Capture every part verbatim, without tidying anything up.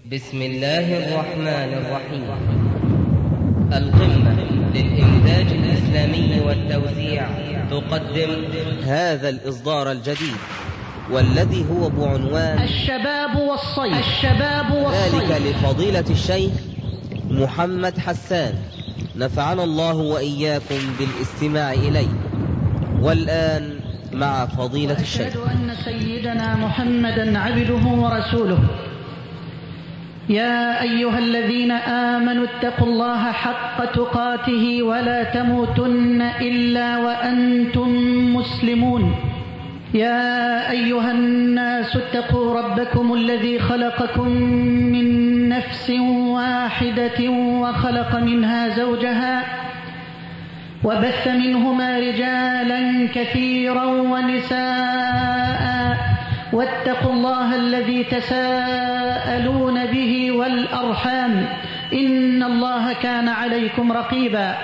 بسم الله الرحمن الرحيم. القمة للإنتاج الإسلامي والتوزيع تقدم هذا الإصدار الجديد والذي هو بعنوان الشباب والصيف. الشباب والصيف ذلك لفضيلة الشيخ محمد حسان، نفعنا الله وإياكم بالاستماع إليه. والآن مع فضيلة الشيخ. أشهد أن سيدنا محمدا عبده ورسوله. يا أيها الذين آمنوا اتقوا الله حق تقاته ولا تموتن إلا وأنتم مسلمون. يا أيها الناس اتقوا ربكم الذي خلقكم من نفس واحدة وخلق منها زوجها وبث منهما رجالا كثيرا ونساء واتقوا الله الذي تساءلون به والأرحام إن الله كان عليكم رقيبا.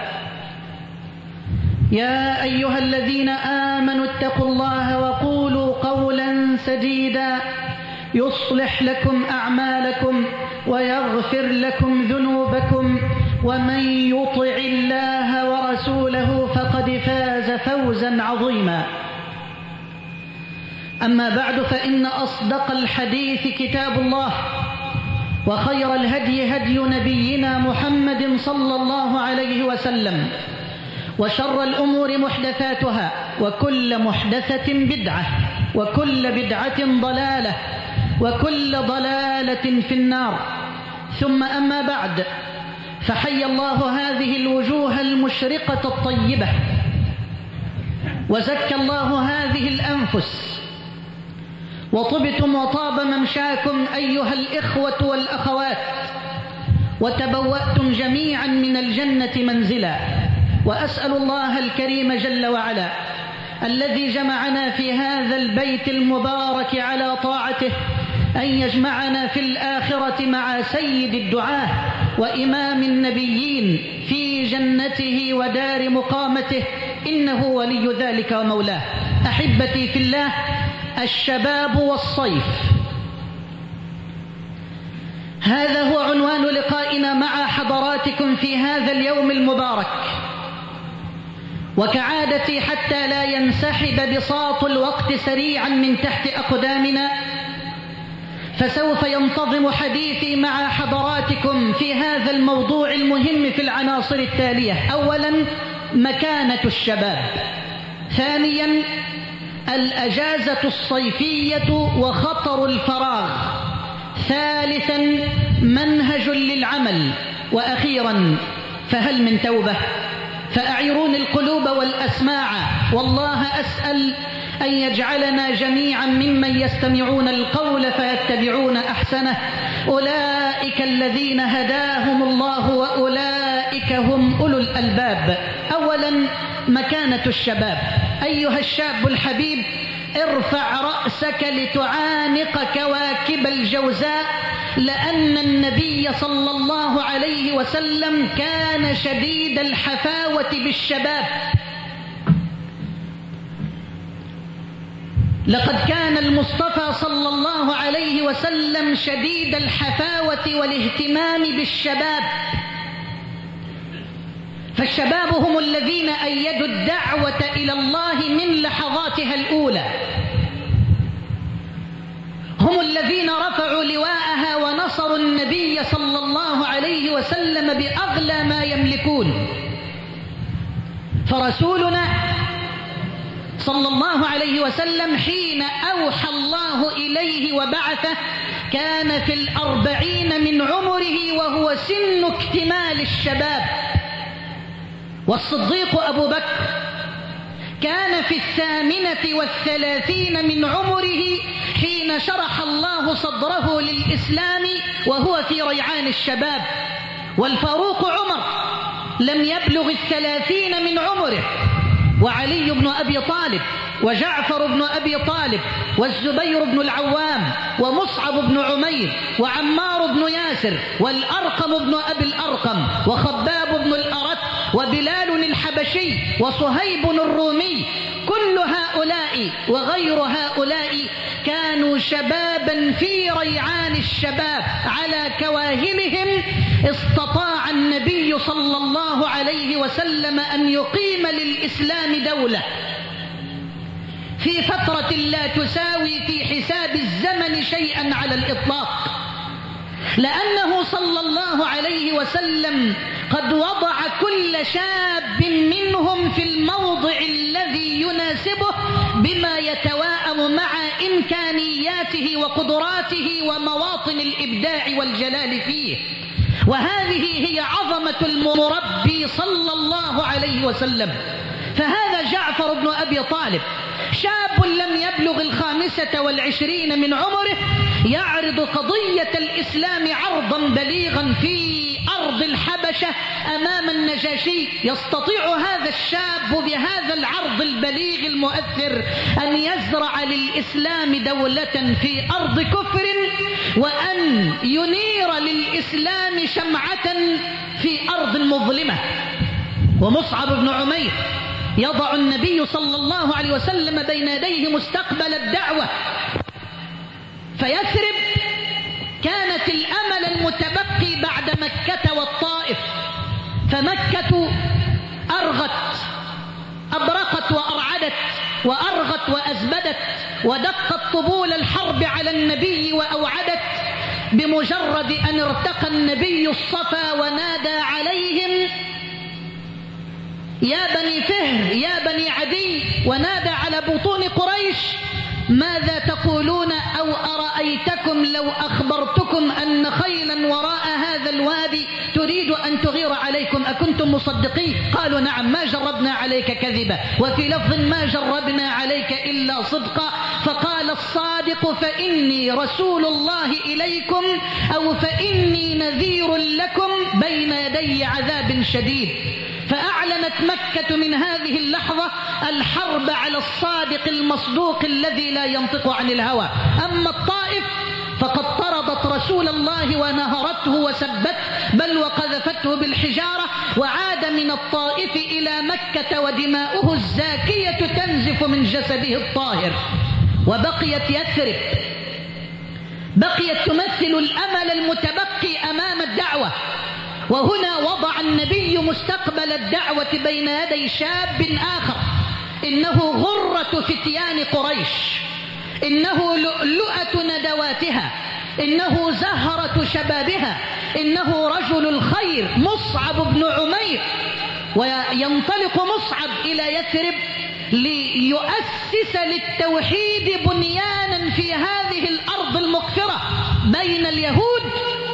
يا أيها الذين آمنوا اتقوا الله وقولوا قولا سديدا يصلح لكم أعمالكم ويغفر لكم ذنوبكم ومن يطع الله ورسوله فقد فاز فوزا عظيما. أما بعد، فإن أصدق الحديث كتاب الله، وخير الهدي هدي نبينا محمد صلى الله عليه وسلم، وشر الأمور محدثاتها، وكل محدثة بدعة، وكل بدعة ضلالة، وكل ضلالة في النار. ثم أما بعد، فحي الله هذه الوجوه المشرقة الطيبة، وزكى الله هذه الأنفس، وطبتم وطاب ممشاكم أيها الإخوة والأخوات، وتبوأتم جميعا من الجنة منزلا. وأسأل الله الكريم جل وعلا الذي جمعنا في هذا البيت المبارك على طاعته أن يجمعنا في الآخرة مع سيد الدعاة وإمام النبيين في جنته ودار مقامته، إنه ولي ذلك ومولاه. أحبتي في الله، الشباب والصيف، هذا هو عنوان لقائنا مع حضراتكم في هذا اليوم المبارك. وكعادتي حتى لا ينسحب بساط الوقت سريعا من تحت أقدامنا، فسوف ينتظم حديثي مع حضراتكم في هذا الموضوع المهم في العناصر التالية: أولا، مكانة الشباب. ثانيا، الأجازة الصيفية وخطر الفراغ. ثالثا، منهج للعمل. وأخيرا، فهل من توبة؟ فأعيرون القلوب والأسماع، والله أسأل أن يجعلنا جميعا ممن يستمعون القول فيتبعون أحسنه. أولئك الذين هداهم الله وأولئك هم أولو الألباب. أولا، مكانة الشباب. أيها الشاب الحبيب، ارفع رأسك لتعانق كواكب الجوزاء، لأن النبي صلى الله عليه وسلم كان شديد الحفاوة بالشباب. لقد كان المصطفى صلى الله عليه وسلم شديد الحفاوة والاهتمام بالشباب، فالشباب هم الذين أيدوا الدعوة إلى الله من لحظاتها الأولى، هم الذين رفعوا لواءها ونصروا النبي صلى الله عليه وسلم بأغلى ما يملكون. فرسولنا صلى الله عليه وسلم حين أوحى الله إليه وبعثه كان في الأربعين من عمره، وهو سن اكتمال الشباب. والصديق أبو بكر كان في الثامنة والثلاثين من عمره حين شرح الله صدره للإسلام، وهو في ريعان الشباب. والفاروق عمر لم يبلغ الثلاثين من عمره، وعلي بن أبي طالب، وجعفر بن أبي طالب، والزبير بن العوام، ومصعب بن عمير، وعمار بن ياسر، والأرقم بن أبي الأرقم، وخباب بن الأرت، وبلال الحبشي وصهيب الرومي، كل هؤلاء وغير هؤلاء كانوا شبابا في ريعان الشباب على كواهلهم. استطاع النبي صلى الله عليه وسلم أن يقيم للإسلام دولة في فترة لا تساوي في حساب الزمن شيئا على الإطلاق، لأنه صلى الله عليه وسلم قد وضع كل شاب منهم في الموضع الذي يناسبه بما يتواءم مع إمكانياته وقدراته ومواطن الإبداع والجلال فيه. وهذه هي عظمة المربي صلى الله عليه وسلم. فهذا جعفر بن أبي طالب شاب لم يبلغ الخامسة والعشرين من عمره، يعرض قضية الإسلام عرضا بليغا في أرض الحبشة أمام النجاشي. يستطيع هذا الشاب بهذا العرض البليغ المؤثر أن يزرع للإسلام دولة في أرض كفر، وأن ينير للإسلام شمعة في أرض مظلمة. ومصعب بن عمير يضع النبي صلى الله عليه وسلم بين يديه مستقبل الدعوة. فيثرب كانت الأمل المتبقي بعد مكة والطائف، فمكة أرغت أبرقت وأرعدت وأرغت وأزبدت ودقت طبول الحرب على النبي وأوعدت. بمجرد أن ارتقى النبي الصفا ونادى عليهم يا بني فهر يا بني عدي، ونادى على بطون قريش ماذا تقولون أو أرأيتكم لو أخبرتكم أن خيلا وراء هذا الوادي تريد أن تغير عليكم أكنتم مصدقين؟ قالوا نعم ما جربنا عليك كذبا، وفي لفظ ما جربنا عليك إلا صدقا. فقال الصادق فإني رسول الله إليكم أو فإني نذير لكم بين يدي عذاب شديد. فأعلنت مكة من هذه اللحظة الحرب على الصادق المصدوق الذي لا ينطق عن الهوى. أما الطائف فقد طردت رسول الله ونهرته وسبته بل وقذفته بالحجارة، وعاد من الطائف إلى مكة ودماؤه الزاكية تنزف من جسده الطاهر. وبقيت يثرب بقيت تمثل الأمل المتبقي أمام الدعوة. وهنا وضع النبي مستقبل الدعوة بين يدي شاب آخر، إنه غرة فتيان قريش، إنه لؤلؤة ندواتها، إنه زهرة شبابها، إنه رجل الخير مصعب بن عمير. وينطلق مصعب إلى يثرب ليؤسس للتوحيد بنيانا في هذه الأرض المقفرة بين اليهود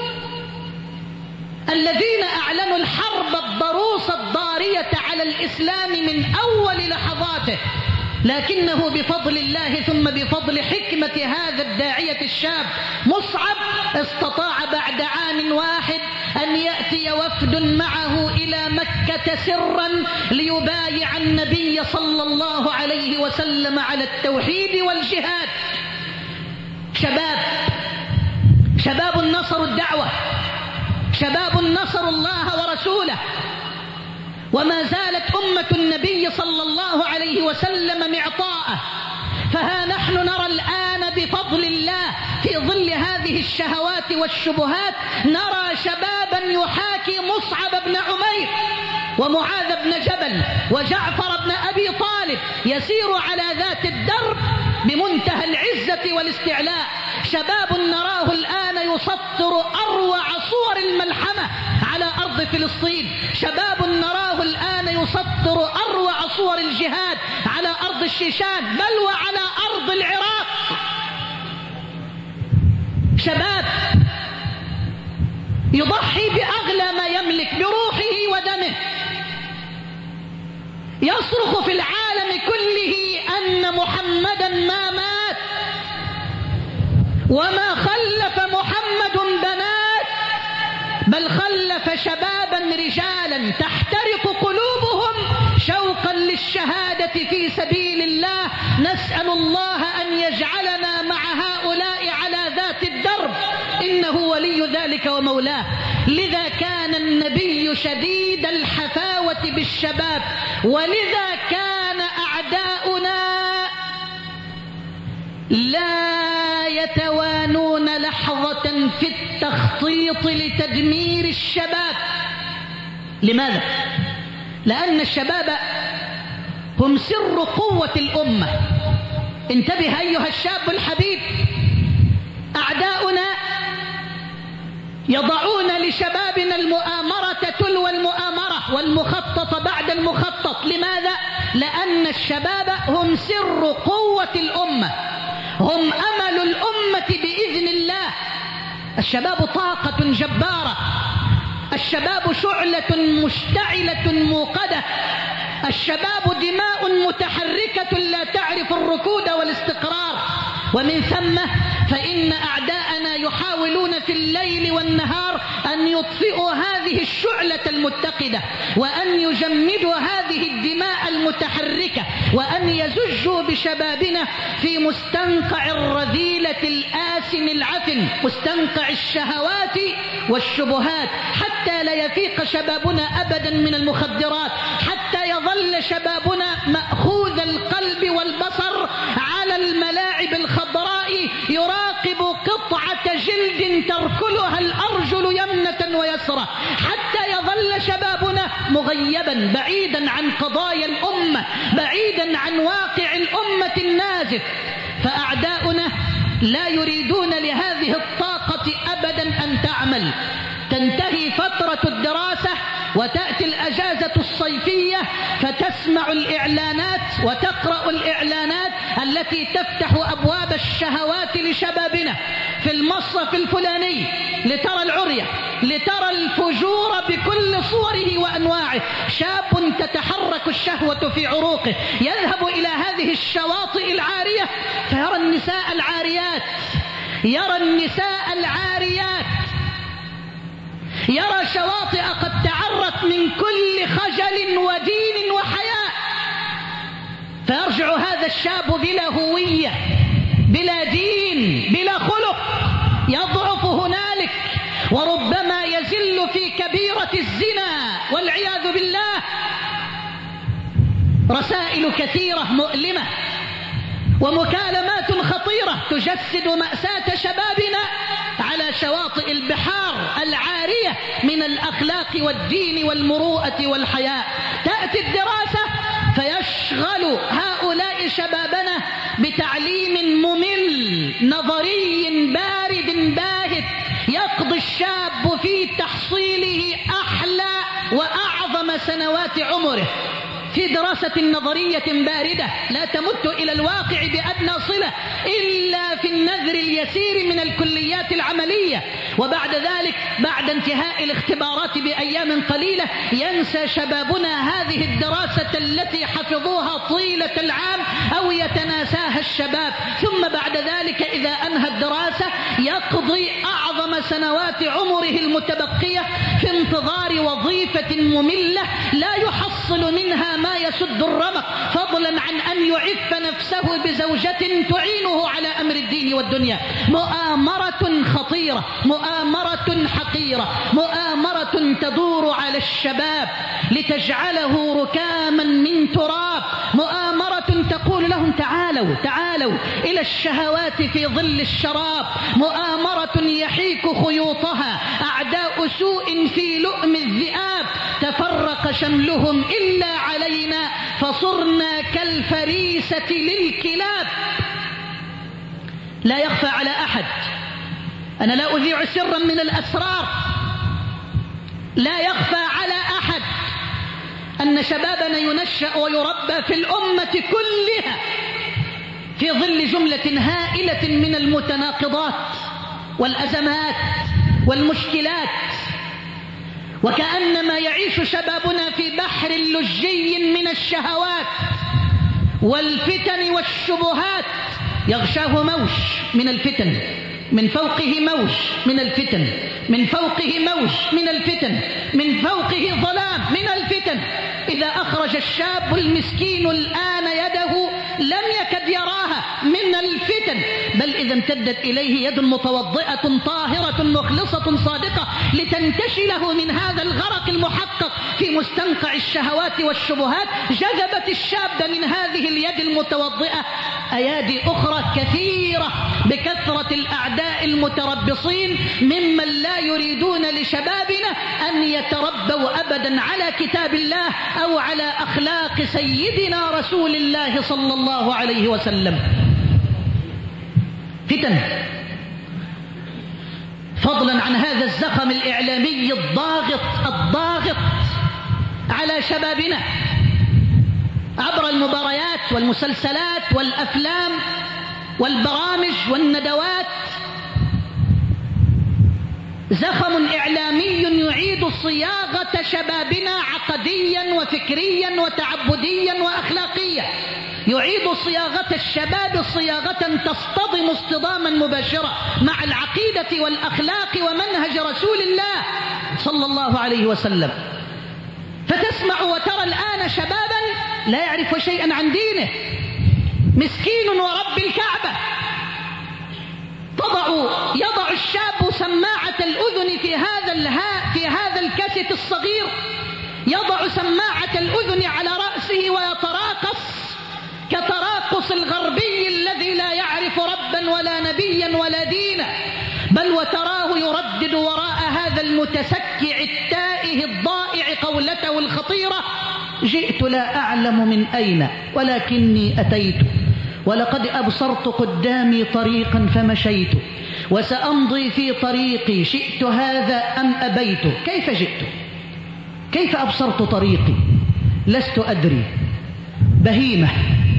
الذين أعلنوا الحرب الضروس الضارية على الإسلام من أول لحظاته. لكنه بفضل الله ثم بفضل حكمة هذا الداعية الشاب مصعب استطاع بعد عام واحد أن يأتي وفد معه إلى مكة سرا ليبايع النبي صلى الله عليه وسلم على التوحيد والجهاد. شباب شباب نصروا الدعوة، شباب نصروا الله ورسوله، وما زالت أمة النبي صلى الله عليه وسلم معطاءة. فها نحن نرى الآن بفضل الله في ظل هذه الشهوات والشبهات نرى شبابا يحاكي مصعب بن عمير ومعاذ بن جبل وجعفر بن أبي طالب يسير على ذات الدرب بمنتهى العزة والاستعلاء. شباب نراه الآن يسطر أروع صور الملحمة على أرض فلسطين، شباب نراه الآن يسطر أروع صور الجهاد على أرض الشيشان بل وعلى أرض العراق. شباب يضحي بأغلى ما يملك بروحه ودمه، يصرخ في العالم كله أن محمدا ما مات وما خلف محمد بنات، بل خلف شبابا رجالا تحترق قلوبهم شوقا للشهادة في سبيل الله. نسأل الله أن يجعلنا مع هؤلاء على ذات الدرب، إن أنه ولي ذلك ومولاه. لذا كان النبي شديد الحفاوة بالشباب، ولذا كان أعداؤنا لا يتوانون لحظة في التخطيط لتدمير الشباب. لماذا؟ لأن الشباب هم سر قوة الأمة. انتبه أيها الشاب الحبيب، أعداؤنا يضعون لشبابنا المؤامرة تلو المؤامرة والمخطط بعد المخطط. لماذا؟ لأن الشباب هم سر قوة الأمة، هم أمل الأمة بإذن الله. الشباب طاقة جبارة، الشباب شعلة مشتعلة موقدة، الشباب دماء متحركة لا تعرف الركود والاستقرار. ومن ثم فإن أعداءنا يحاولون في الليل والنهار أن يطفئوا هذه الشعلة المتقدة، وأن يجمدوا هذه الدماء المتحركة، وأن يزجوا بشبابنا في مستنقع الرذيلة الآسن العفن، مستنقع الشهوات والشبهات، حتى لا يفيق شبابنا أبدا من المخدرات، حتى يظل شبابنا مأخوذ القلب والبصر على الملاعب الخضراء يراقب قطعة جلد تركلها الأرجل يمنة ويسرى، حتى يظل شبابنا مغيبا بعيدا عن قضايا الأمة، بعيدا عن واقع الأمة النازف. فأعداؤنا لا يريدون لهذه الطاقة أبدا أن تعمل. تنتهي فترة الدراسة وتأتي الأجازة الصيفية، فتسمع الإعلانات وتقرأ الإعلانات التي تفتح أبواب الشهوات لشبابنا في المصرف الفلاني، لترى العرية، لترى الفجور بكل صوره وأنواعه. شاب تتحرك الشهوة في عروقه، يذهب إلى هذه الشواطئ العارية فيرى النساء العاريات، يرى النساء العاريات، يرى شواطئ قد تعرت من كل خجل ودين وحياء، فيرجع هذا الشاب بلا هوية، بلا دين، بلا خلق، يضعف هنالك، وربما يزل في كبيرة الزنا والعياذ بالله. رسائل كثيرة مؤلمة ومكالمات خطيرة تجسد مأساة شبابنا على شواطئ البحار العارية من الأخلاق والدين والمروءة والحياء. تأتي الدراسة فيشغل هؤلاء شبابنا بتعليم ممل نظري بارد باهت، يقضي الشاب في تحصيله أحلى وأعظم سنوات عمره في دراسة نظرية باردة لا تمت إلى الواقع بأدنى صلة إلا في النذر اليسير من الكليات العملية. وبعد ذلك بعد انتهاء الاختبارات بأيام قليلة ينسى شبابنا هذه الدراسة التي حفظوها طيلة العام أو يتناساها الشباب. ثم بعد ذلك إذا أنهى الدراسة يقضي أعظم سنوات عمره المتبقية في انتظار وظيفة مملة لا يحصل منها ما يسد الرمق، فضلا عن أن يعف نفسه بزوجة تعينه على أمر الدين والدنيا. مؤامرة خطيرة، مؤامرة حقيرة، مؤامرة تدور على الشباب لتجعله ركاما من تراب، مؤامرة تقول لهم تعالوا تعالوا إلى الشهوات في ظل الشراب، مؤامرة يحيك خيوطها أعداء سوء في لؤم الذئاب، تفرق شملهم إلا علينا فصرنا كالفريسة للكلاب. لا يخفى على أحد، أنا لا أذيع سرا من الأسرار، لا يخفى على أحد أن شبابنا ينشأ ويربى في الأمة كلها في ظل جملة هائلة من المتناقضات والأزمات والمشكلات، وكأنما يعيش شبابنا في بحر لجي من الشهوات والفتن والشبهات، يغشاه موج من الفتن، من فوقه موج من الفتن، من فوقه موج من الفتن، من فوقه ظلام من الفتن. إذا أخرج الشاب المسكين الآن يده لم يكد يكاد يراها من الفتن، بل إذا امتدت إليه يد متوضئة طاهرة مخلصة صادقة لتنتشله من هذا الغرق المحقق في مستنقع الشهوات والشبهات، جذبت الشاب من هذه اليد المتوضئة أيادي أخرى كثيرة بكثرة الأعداء المتربصين ممن لا يريدون لشبابنا أن يتربوا أبدا على كتاب الله أو على أخلاق سيدنا رسول الله صلى الله عليه وسلم. فتن، فضلا عن هذا الزخم الإعلامي الضاغط الضاغط على شبابنا عبر المباريات والمسلسلات والأفلام والبرامج والندوات، زخم إعلامي يعيد صياغة شبابنا عقديا وفكريا وتعبديا وأخلاقيا، يعيد صياغة الشباب صياغة تصطدم اصطداما مباشرة مع العقيدة والأخلاق ومنهج رسول الله صلى الله عليه وسلم. فتسمع وترى الآن شبابا لا يعرف شيئا عن دينه، مسكين ورب الكعبة، تضع يضع الشاب سماعة الأذن في هذا الها في هذا الكاسيت الصغير، يضع سماعة الأذن على رأسه ويتراقص كتراقص الغربي الذي لا يعرف ربا ولا نبيا ولا دينا، بل وتراه يردد وراء هذا المتسكع التائه الضائع قولته الخطيرة: جئت لا أعلم من أين ولكني أتيت، ولقد أبصرت قدامي طريقا فمشيت، وسأمضي في طريقي شئت هذا أم أبيت. كيف جئت؟ كيف أبصرت طريقي؟ لست أدري. بهيمة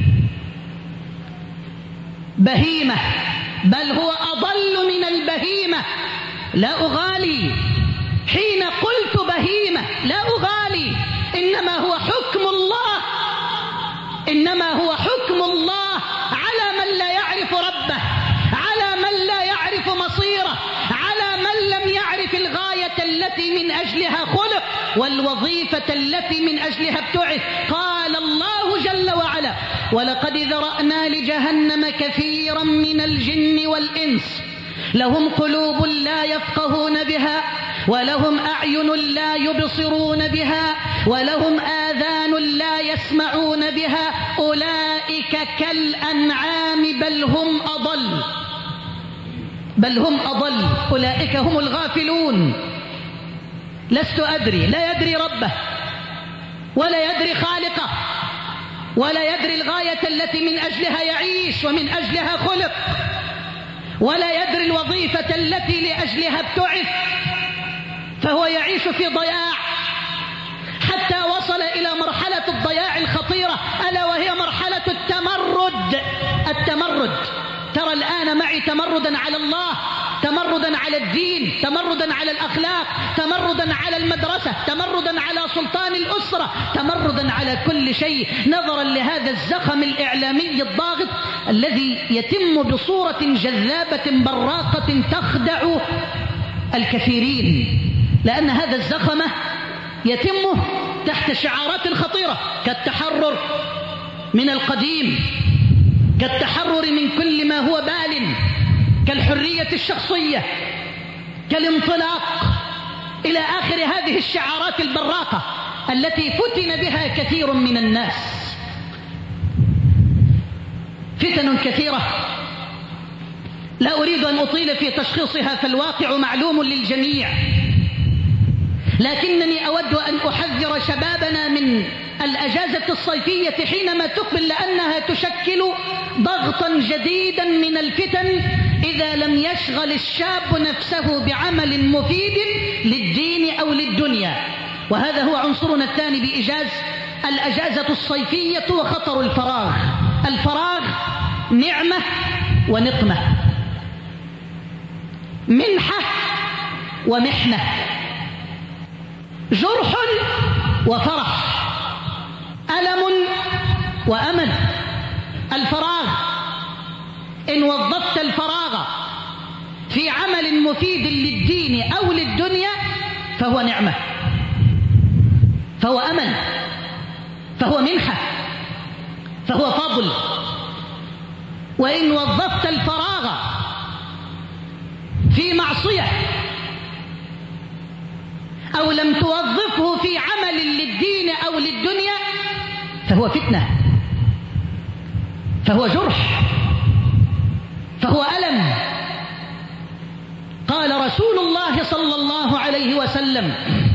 بهيمة، بل هو أضل من البهيمة. لا أغالي حين قلت بهيمة، لا أغالي، إنما هو حكم الله، إنما هو حكم الله على من لا يعرف ربه، على من لا يعرف مصيره، على من لم يعرف الغاية التي من أجلها خلق والوظيفة التي من أجلها ابتعث. قال الله جل وعلا: ولقد ذرأنا لجهنم كثيرا من الجن والإنس لهم قلوب لا يفقهون بها ولهم أعين لا يبصرون بها ولهم آذان لا يسمعون بها أولئك كالأنعام بل هم أضل بل هم أضل أولئك هم الغافلون. لست أدري، لا يدري ربه ولا يدري خالقه ولا يدري الغاية التي من أجلها يعيش ومن أجلها خلق، ولا يدري الوظيفة التي لأجلها ابتعث، فهو يعيش في ضياع حتى وصل إلى مرحلة الضياع الخطيرة، ألا وهي مرحلة التمرد. التمرد، ترى الآن معي تمردا على الله، تمردا على الدين، تمردا على الأخلاق، تمردا على المدرسة، تمردا على سلطان الأسرة، تمردا على كل شيء، نظرا لهذا الزخم الإعلامي الضاغط الذي يتم بصورة جذابة براقة تخدع الكثيرين، لأن هذا الزخم يتم تحت شعارات خطيرة كالتحرر من القديم، كالتحرر من كل ما هو بال، كالحرية الشخصية، كالانطلاق، إلى آخر هذه الشعارات البراقة التي فتن بها كثير من الناس. فتن كثيرة لا أريد أن أطيل في تشخيصها فالواقع معلوم للجميع، لكنني أود أن أحذر شبابنا من الأجازة الصيفية حينما تقبل، لأنها تشكل ضغطا جديدا من الفتن إذا لم يشغل الشاب نفسه بعمل مفيد للدين أو للدنيا. وهذا هو عنصرنا الثاني بإيجاز الأجازة الصيفية وخطر الفراغ. الفراغ نعمة ونقمة، منحة ومحنة، جرح وفرح، ألم وأمل. الفراغ إن وظفت الفراغ في عمل مفيد للدين أو للدنيا فهو نعمة، فهو أمل، فهو منحة، فهو فضل. وإن وظفت الفراغ في معصية أو لم توظفه في عمل للدين أو للدنيا فهو فتنة، فهو جرح، فهو ألم. قال رسول الله صلى الله عليه وسلم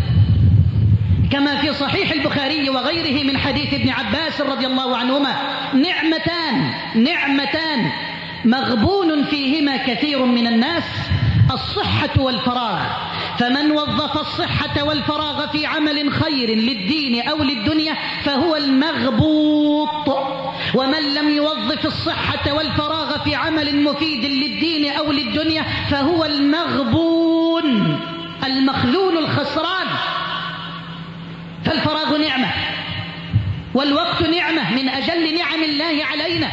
كما في صحيح البخاري وغيره من حديث ابن عباس رضي الله عنهما: نعمتان نعمتان مغبون فيهما كثير من الناس، الصحة والفراغ، فمن وظف الصحة والفراغ في عمل خير للدين أو للدنيا فهو المغبوط، ومن لم يوظف الصحة والفراغ في عمل مفيد للدين أو للدنيا فهو المغبون المخذول الخسران. فالفراغ نعمة والوقت نعمة من أجل نعم الله علينا،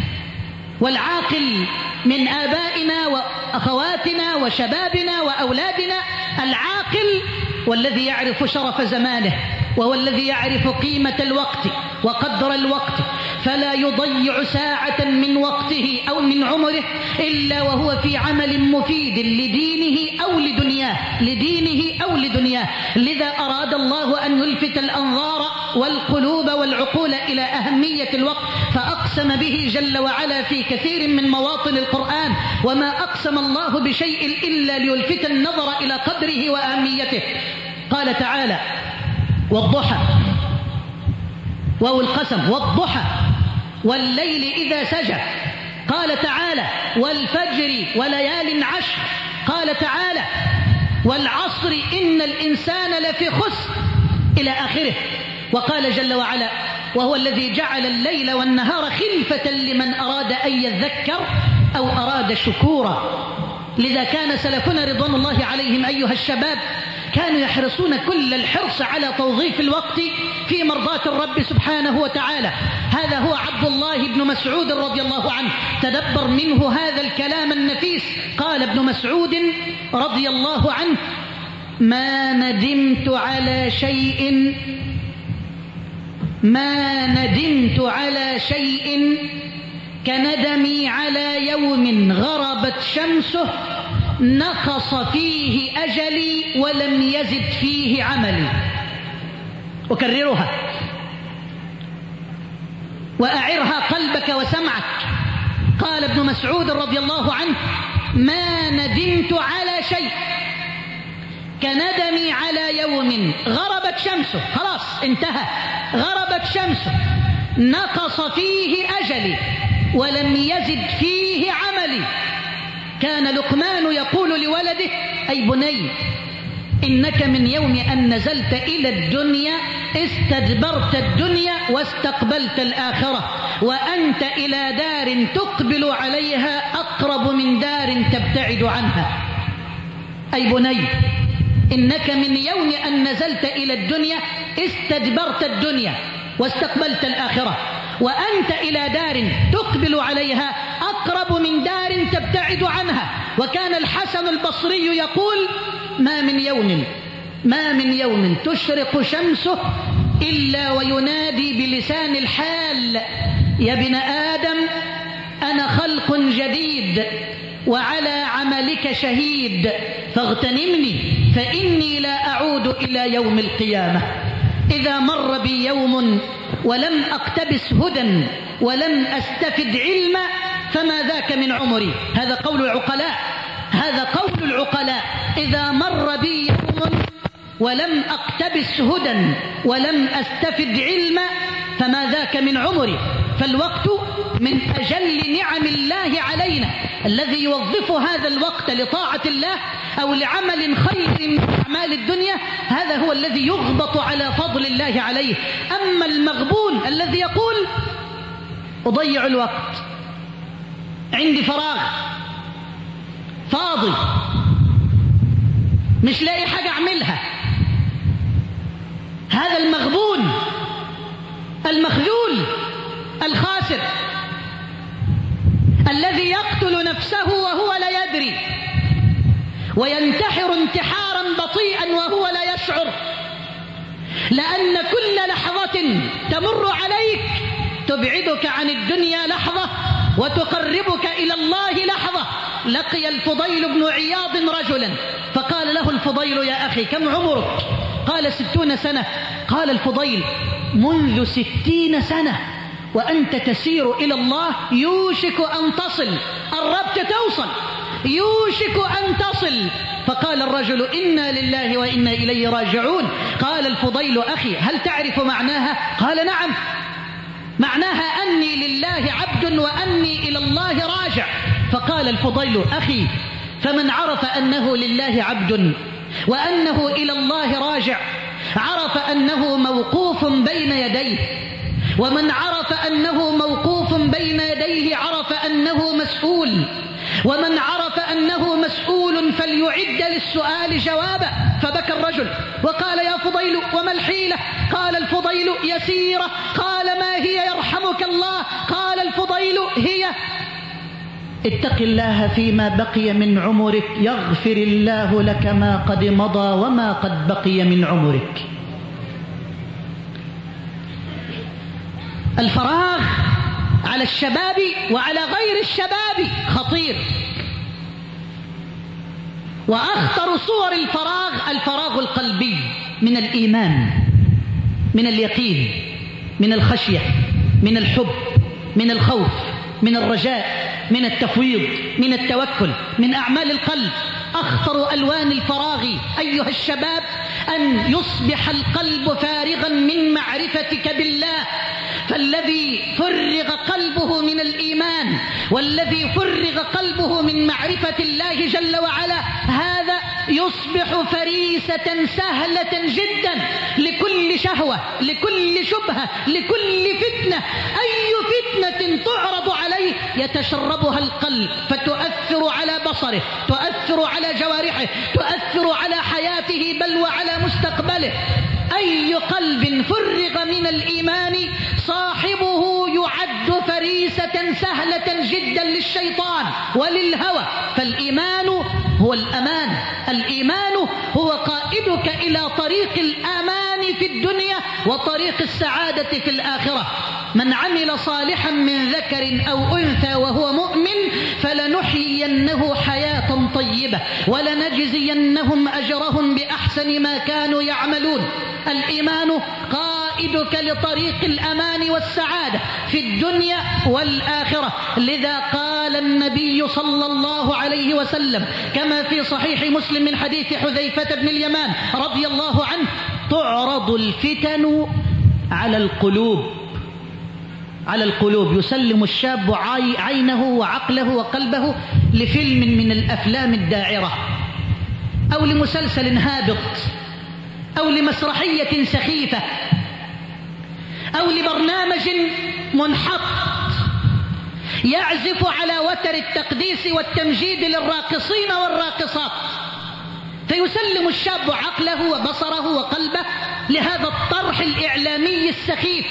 والعاقل من آبائنا وأخواتنا وشبابنا وأولادنا، العاقل والذي يعرف شرف زمانه، وهو الذي يعرف قيمة الوقت وقدر الوقت، فلا يضيع ساعة من وقته أو من عمره إلا وهو في عمل مفيد لدينه أو لدنياه لدينه أو لدنياه. لذا أراد الله أن يلفت الأنظار والقلوب والعقول إلى أهمية الوقت، فأقسم به جل وعلا في كثير من مواطن القرآن: وما أقسم الله بشيء إلا ليلفت النظر إلى قدره وأهميته. قال تعالى: والضحى، وهو القسم، والضحى والليل إذا سجى. قال تعالى: والفجر وليال عشر. قال تعالى: والعصر إن الإنسان لفي خسر، إلى آخره. وقال جل وعلا: وهو الذي جعل الليل والنهار خلفة لمن أراد أن يذكر أو أراد شكورا. لذا كان سلفنا رضوان الله عليهم أيها الشباب كانوا يحرصون كل الحرص على توظيف الوقت في مرضاة الرب سبحانه وتعالى. هذا هو عبد الله بن مسعود رضي الله عنه، تدبر منه هذا الكلام النفيس. قال ابن مسعود رضي الله عنه: ما ندمت على شيء ما ندمت على شيء كندمي على يوم غربت شمسه نقص فيه أجلي ولم يزد فيه عملي. أكررها وأعرها قلبك وسمعك. قال ابن مسعود رضي الله عنه: ما ندمت على شيء كندمي على يوم غربت شمسه، خلاص انتهى، غربت شمسه، نقص فيه أجلي ولم يزد فيه عملي. كان لقمان يقول لولده: أي بني، إنك من يوم أن نزلت إلى الدنيا استدبرت الدنيا واستقبلت الآخرة، وأنت إلى دار تقبل عليها أقرب من دار تبتعد عنها. أي بني، إنك من يوم أن نزلت إلى الدنيا استدبرت الدنيا واستقبلت الآخرة، وأنت إلى دار تقبل عليها أقرب من دار تبتعد عنها. وكان الحسن البصري يقول: ما من يوم ما من يوم تشرق شمسه إلا وينادي بلسان الحال: يا ابن آدم، أنا خلق جديد وعلى عملك شهيد، فاغتنمني فإني لا أعود إلى يوم القيامة. إذا مر بي يوم ولم أقتبس هدى ولم أستفد علما فما ذاك من عمري. هذا قول العقلاء، هذا قول العقلاء: إذا مر بي يوم ولم أقتبس هدى ولم أستفد علما فما ذاك من عمري. فالوقت من أجل نعم الله علينا، الذي يوظف هذا الوقت لطاعة الله أو لعمل خير من أعمال الدنيا هذا هو الذي يغبط على فضل الله عليه. أما المغبون الذي يقول: أضيع الوقت، عندي فراغ، فاضي، مش لاقي حاجة أعملها، هذا المغبون المخذول الخاسر الذي يقتل نفسه وهو لا يدري، وينتحر انتحارا بطيئا وهو لا يشعر، لأن كل لحظة تمر عليك تبعدك عن الدنيا لحظة وتقربك إلى الله لحظة. لقي الفضيل بن عياض رجلا فقال له الفضيل: يا أخي كم عمرك؟ قال: ستون سنة. قال الفضيل: منذ ستين سنة وأنت تسير إلى الله، يوشك أن تصل، قربت توصل، يوشك أن تصل. فقال الرجل: إنا لله وإنا إليه راجعون. قال الفضيل: أخي هل تعرف معناها؟ قال: نعم، معناها أني لله عبد وأني إلى الله راجع. فقال الفضيل: أخي فمن عرف أنه لله عبد وأنه إلى الله راجع عرف أنه موقوف بين يديه، ومن عرف أنه موقوف بين يديه عرف أنه مسؤول، ومن عرف أنه مسؤول فليعد للسؤال جوابا. فبكى الرجل وقال: يا فضيل وما الحيلة؟ قال الفضيل: يسيرة. قال: ما هي يرحمك الله؟ قال الفضيل: هي اتق الله فيما بقي من عمرك يغفر الله لك ما قد مضى وما قد بقي من عمرك. الفراغ على الشباب وعلى غير الشباب خطير، وأخطر صور الفراغ الفراغ القلبي من الإيمان، من اليقين، من الخشية، من الحب، من الخوف، من الرجاء، من التفويض، من التوكل، من أعمال القلب. أخطر ألوان الفراغ أيها الشباب أن يصبح القلب فارغا من معرفتك بالله. فالذي فرغ قلبه من الإيمان والذي فرغ قلبه من معرفة الله جل وعلا هذا يصبح فريسة سهلة جدا لكل شهوة، لكل شبهة، لكل فتنة. أي فتنة تعرض عليه يتشربها القلب فتؤثر على بصره، تؤثر على جوارحه، تؤثر على حياته بل وعلى مستقبله. أي قلب فرغ من الإيمان صاحبه يعد فريسة سهلة جدا للشيطان وللهوى. فالإيمان هو الأمان، الإيمان هو قائدك إلى طريق الأمان في الدنيا وطريق السعادة في الآخرة. من عمل صالحا من ذكر أو أنثى وهو مؤمن فلنحيينه حياة طيبة ولنجزينهم أجرهم بأحسن ما كانوا يعملون. الإيمان قائدك لطريق الأمان والسعادة في الدنيا والآخرة. لذا قال النبي صلى الله عليه وسلم كما في صحيح مسلم من حديث حذيفة بن اليمان رضي الله عنه: تعرض الفتن على القلوب، على القلوب. يسلم الشاب عينه وعقله وقلبه لفيلم من الأفلام الداعرة أو لمسلسل هابط أو لمسرحية سخيفة أو لبرنامج منحط يعزف على وتر التقديس والتمجيد للراقصين والراقصات، فيسلم الشاب عقله وبصره وقلبه لهذا الطرح الإعلامي السخيف،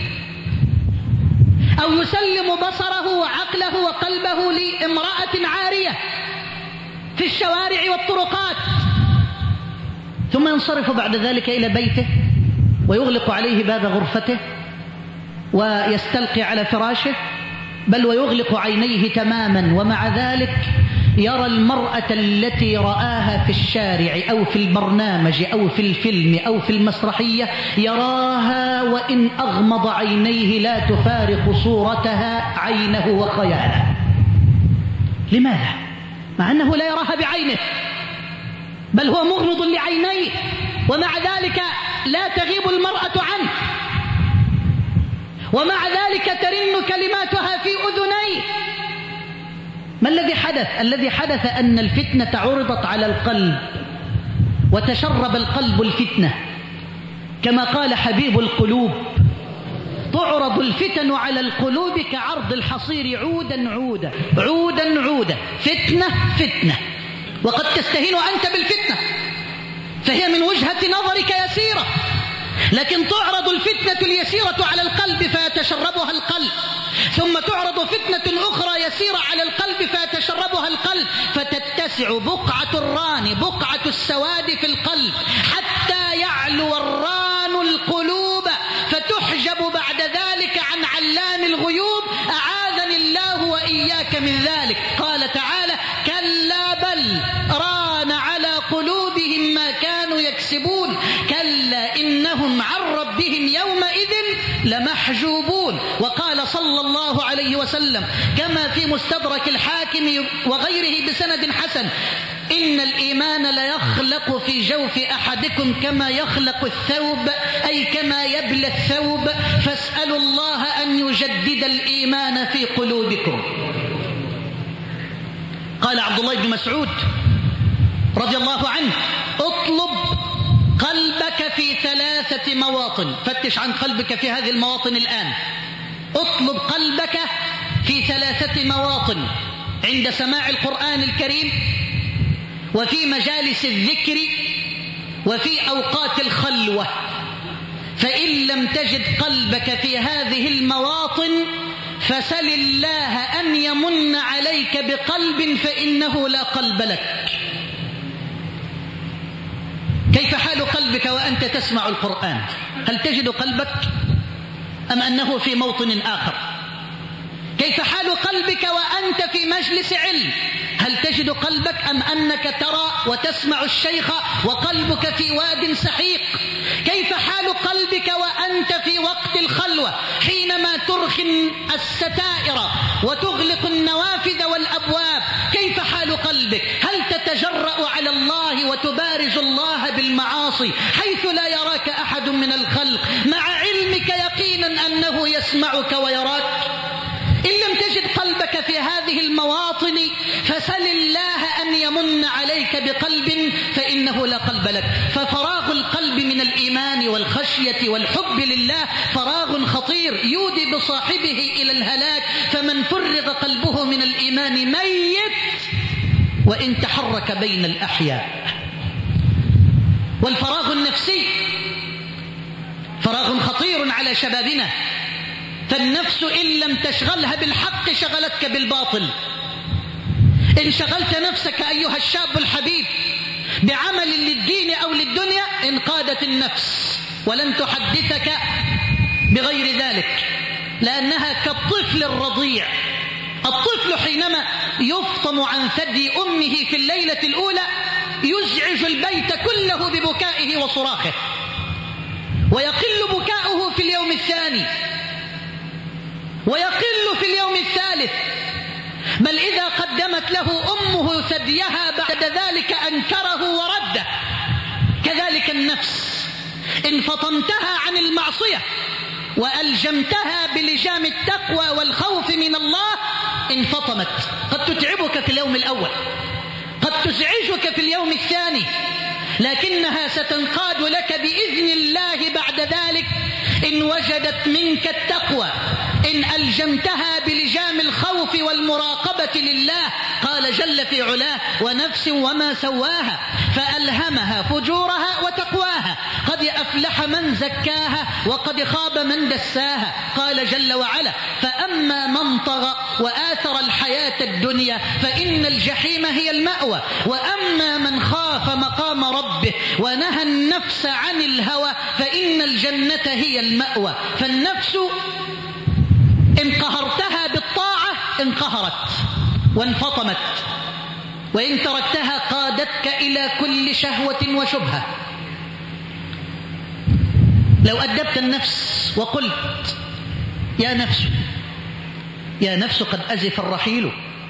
أو يسلم بصره وعقله وقلبه لامرأة عارية في الشوارع والطرقات، ثم ينصرف بعد ذلك إلى بيته ويغلق عليه باب غرفته ويستلقي على فراشه، بل ويغلق عينيه تماما، ومع ذلك يرى المرأة التي رآها في الشارع أو في البرنامج أو في الفيلم أو في المسرحية، يراها وإن أغمض عينيه لا تفارق صورتها عينه وخياله. لماذا؟ مع أنه لا يراها بعينه بل هو مغمض لعينيه، ومع ذلك لا تغيب المرأة عنه، ومع ذلك ترن كلماتها في أذنيه. ما الذي حدث؟ الذي حدث أن الفتنة عرضت على القلب وتشرب القلب الفتنة، كما قال حبيب القلوب: تعرض الفتن على القلوب كعرض الحصير عودا عودا عودا عودا، فتنة فتنة. وقد تستهين أنت بالفتنة فهي من وجهة نظرك يسيرة، لكن تعرض الفتنة اليسيرة على القلب فيتشربها القلب، ثم تعرض فتنة أخرى يسيرة على القلب فيتشربها القلب، فتتسع بقعة الران بقعة السواد في القلب حتى يعلو الران القلوب فتحجب بعد ذلك عن علام الغيوب. أعاذني الله يكسبون كلا إنهم عن ربهم يومئذ لمحجوبون. وقال صلى الله عليه وسلم كما في مستدرك الحاكم وغيره بسند حسن: إن الإيمان ليخلق في جوف أحدكم كما يخلق الثوب، أي كما يبلى الثوب، فاسألوا الله أن يجدد الإيمان في قلوبكم. قال عبد الله بن مسعود رضي الله عنه: اطلب قلبك في ثلاثة مواطن. فتش عن قلبك في هذه المواطن الآن. اطلب قلبك في ثلاثة مواطن: عند سماع القرآن الكريم، وفي مجالس الذكر، وفي أوقات الخلوة. فإن لم تجد قلبك في هذه المواطن فسل الله أن يمن عليك بقلب فإنه لا قلب لك. كيف حال قلبك وأنت تسمع القرآن؟ هل تجد قلبك أم أنه في موطن آخر؟ كيف حال قلبك وأنت في مجلس علم؟ هل تجد قلبك أم أنك ترى وتسمع الشيخ وقلبك في واد سحيق؟ كيف حال قلبك وأنت في وقت الخلوة حينما ترخي الستائر وتغلق النوافذ والأبواب؟ كيف حال قلبك؟ هل تتجرأ على الله وتبارز الله بالمعاصي حيث لا يراك أحد من الخلق مع علمك يقينا أنه يسمعك ويراك؟ إن لم تجد قلبك في هذه المواطن فسل الله أن يمن عليك بقلب فإنه لا قلب لك. ففراغ القلب من الإيمان والخشية والحب لله فراغ خطير يودي بصاحبه إلى الهلاك. فمن فرغ قلبه من الإيمان ميت وإن تحرك بين الأحياء. والفراغ النفسي فراغ خطير على شبابنا. فالنفس إن لم تشغلها بالحق شغلتك بالباطل. إن شغلت نفسك أيها الشاب الحبيب بعمل للدين أو للدنيا انقادت النفس ولن تحدثك بغير ذلك، لأنها كالطفل الرضيع. الطفل حينما يفطم عن ثدي أمه في الليلة الأولى يزعج البيت كله ببكائه وصراخه، ويقل بكاؤه في اليوم الثاني، ويقل في اليوم الثالث، بل إذا قدمت له أمه ثديها بعد ذلك أنكره ورده. كذلك النفس إن فطمتها عن المعصية وألجمتها بلجام التقوى والخوف من الله انفطمت. قد تتعبك في اليوم الأول، قد تزعجك في اليوم الثاني، لكنها ستنقاد لك بإذن الله بعد ذلك إن وجدت منك التقوى، إن ألجمتها بلجام الخوف والمراقبة لله. قال جل في علاه: ونفس وما سواها فألهمها فجورها وتقواها قد أفلح من زكاها وقد خاب من دساها. قال جل وعلا: فأما من طغى وآثر الحياة الدنيا فإن الجحيم هي المأوى، وأما من خاف مقام ربه ونهى النفس عن الهوى فإن الجنة هي المأوى. فالنفس إن قهرتها بالطاعة انقهرت وانفطمت، وإن تركتها قادتك إلى كل شهوة وشبهة. لو أدبت النفس وقلت: يا نفس يا نفس قد أزف الرحيل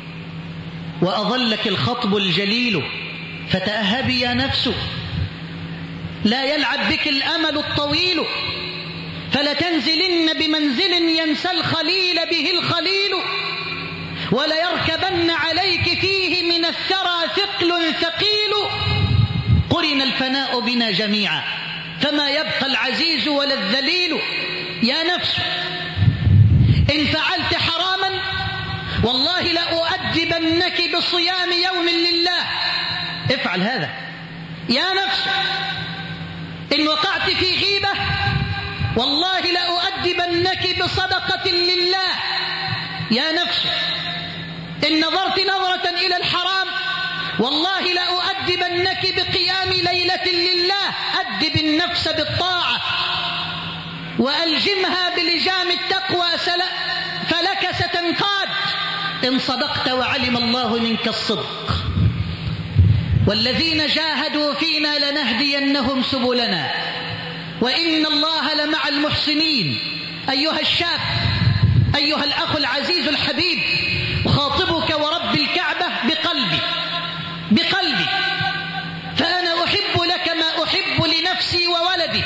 وأظلك الخطب الجليل، فتأهبي يا نفس لا يلعب بك الأمل الطويل، فلتنزلن بمنزل ينسى الخليل به الخليل، وليركبن عليك فيه من الثرى ثقل ثقيل، قرن الفناء بنا جميعا فما يبقى العزيز ولا الذليل. يا نفس إن فعلت حراما والله لأؤدبنك بصيام يوم لله، افعل هذا. يا نفس إن وقعت في غيبة والله لأؤدبنك بصدقة لله. يا نفس إن نظرت نظرة إلى الحرام والله لأؤدبنك بقيام ليلة لله. أدب النفس بالطاعة وألجمها بلجام التقوى فلك ستنقاد إن صدقت وعلم الله منك الصدق. والذين جاهدوا فينا لنهدينهم ولنهدينهم سبلنا وإن الله لمع المحسنين. أيها الشاب، أيها الأخ العزيز الحبيب، أخاطبك ورب الكعبة بقلبي بقلبي فأنا أحب لك ما أحب لنفسي وولدي.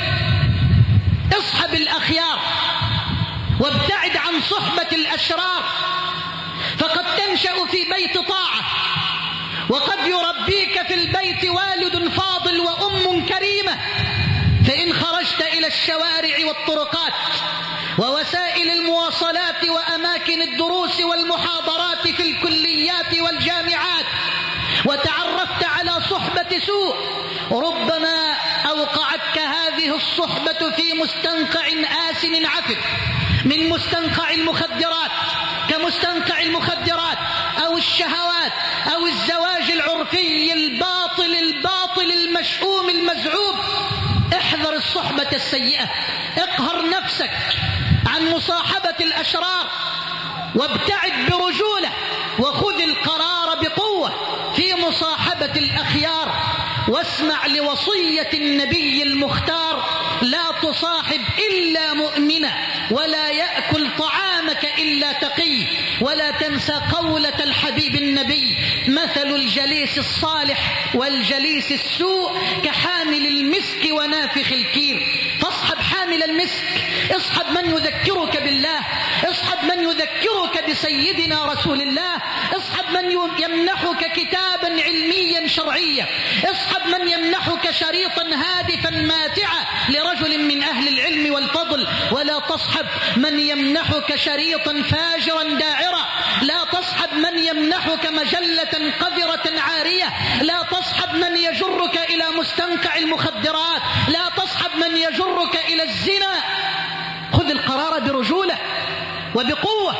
اصحب الأخيار وابتعد عن صحبة الأشرار، فقد تنشأ في بيت طاعة، وقد يربيك في البيت والد فاضل وأم كريمة، فإن خرجت إلى الشوارع والطرقات ووسائل المواصلات وأماكن الدروس والمحاضرات في الكليات والجامعات وتعرفت على صحبة سوء، ربما أوقعتك هذه الصحبة في مستنقع آسن عفر من مستنقع المخدرات، كمستنقع المخدرات أو الشهوات أو الزواج العرفي الباطل الباطل المشؤوم المزعوم. احذر الصحبة السيئة، اقهر نفسك عن مصاحبة الأشرار وابتعد برجولة، وخذ القرار بقوة في مصاحبة الأخيار، واسمع لوصية النبي المختار: لا تصاحب إلا مؤمنا، ولا يأكل طعامك إلا تقي، ولا تنسى قولة الحبيب النبي: مثل الجليس الصالح والجليس السوء كحامل المسك ونافخ الكير. فاصحب حامل المسك، اصحب من يذكرك بالله، اصحب من يذكرك بسيدنا رسول الله، اصحب من يمنحك كتابا علميا شرعيا، اصحب من يمنحك شريطا هادفا ماتعا لرجل من أهل العلم والفضل، ولا تصحب من يمنحك شريطا فاجرا داعرا، لا تصحب من يمنحك مجلة قذرة عارية، لا تصحب من يجرك إلى مستنقع المخدرات، لا تصحب من يجرك إلى الزنا. خذ القرار برجولة وبقوة.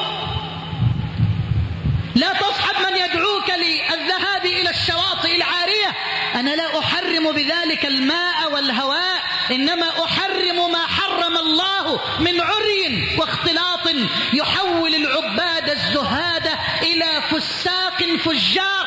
لا تصحب من يدعوك للذهاب إلى الشواطئ العارية. أنا لا أحرم بذلك الماء والهواء، إنما أحرم ما حرم الله من عري واختلاط يحول العباد الزهاد إلى فساق فجار.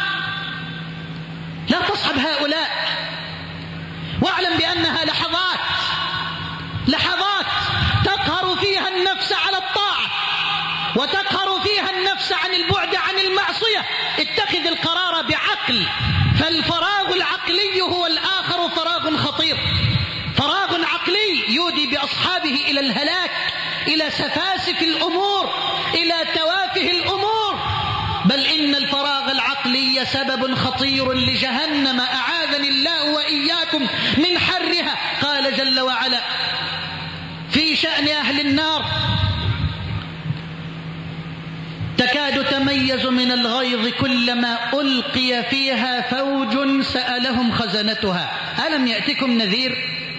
لا تصحب هؤلاء، واعلم بأنها لحظات لحظات تقهر فيها النفس على الطاعة، وتقهر فيها النفس عن البعد عن المعصية. اتخذ القرار بعقل، فالفراغ العقلي هو الآخر فراغ خطير، فراغ عقلي يودي بأصحابه إلى الهلاك، إلى سفاسف الأمور، إلى توافه الأمور. بل إن الفراغ العقلي سبب خطير لجهنم، أعاذني الله وإياكم من حرها. قال جل وعلا في شأن أهل النار: تكاد تميز من الغيظ كلما ألقي فيها فوج سألهم خزنتها ألم يأتكم نذير؟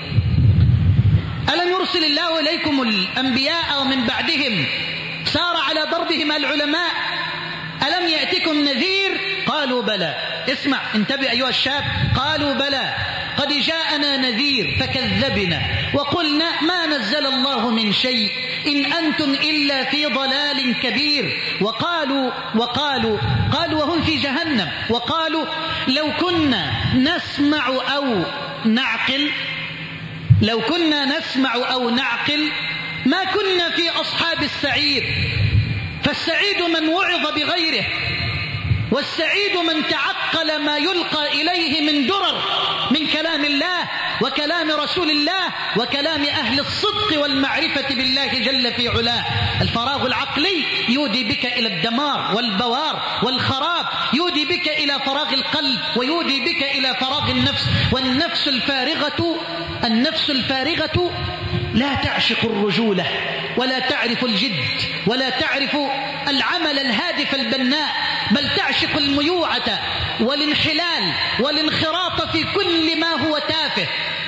ألم يرسل الله إليكم الأنبياء ومن بعدهم سار على ضربهم العلماء؟ ألم يأتكم نذير؟ قالوا بلى. اسمع، انتبه أيها الشاب. قالوا بلى قد جاءنا نذير فكذبنا وقلنا ما نزل الله من شيء إن أنتم إلا في ضلال كبير. وقالوا وقالوا قالوا وهم في جهنم، وقالوا لو كنا نسمع أو نعقل لو كنا نسمع أو نعقل ما كنا في أصحاب السعير. فالسعيد من وعظ بغيره، والسعيد من تعقل ما يلقى إليه من درر من كلام الله وكلام رسول الله وكلام أهل الصدق والمعرفة بالله جل في علاه. الفراغ العقلي يودي بك إلى الدمار والبوار والخراب، يودي بك إلى فراغ القلب، ويودي بك إلى فراغ النفس. والنفس الفارغة النفس الفارغة لا تعشق الرجولة، ولا تعرف الجد، ولا تعرف العمل الهادف البناء، بل تعشق الميوعة والانحلال والانخراط في كل ما هو تافه.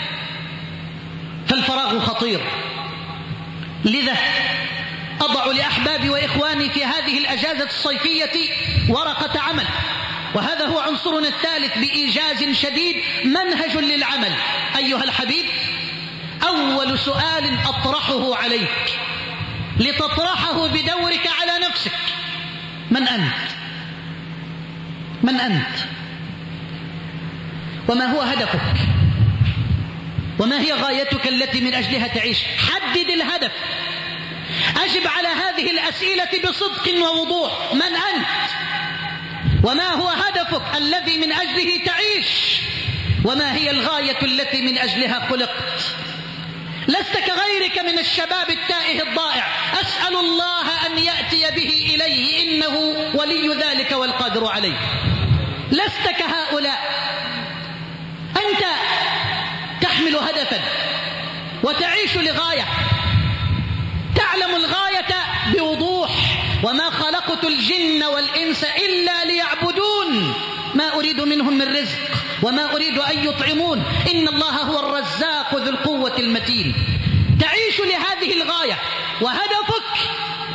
فالفراغ خطير. لذا أضع لأحبابي وإخواني في هذه الأجازة الصيفية ورقة عمل، وهذا هو عنصرنا الثالث بإيجاز شديد: منهج للعمل. أيها الحبيب، أول سؤال أطرحه عليك لتطرحه بدورك على نفسك: من أنت؟ من أنت؟ وما هو هدفك؟ وما هي غايتك التي من أجلها تعيش؟ حدد الهدف. أجب على هذه الأسئلة بصدق ووضوح. من أنت؟ وما هو هدفك الذي من أجله تعيش؟ وما هي الغاية التي من أجلها خلقت؟ لست كغيرك من الشباب التائه الضائع. أسأل الله أن يأتي به إليه إنه ولي ذلك والقادر عليه. لست كهؤلاء. أنت تحمل هدفا وتعيش لغاية، تعلم الغاية بوضوح. وما خلقت الجن والإنس إلا ليعبدون ما أريد منهم من رزق وما أريد أن يطعمون إن الله هو الرزاق ذو القوة المتين. تعيش لهذه الغاية، وهدفك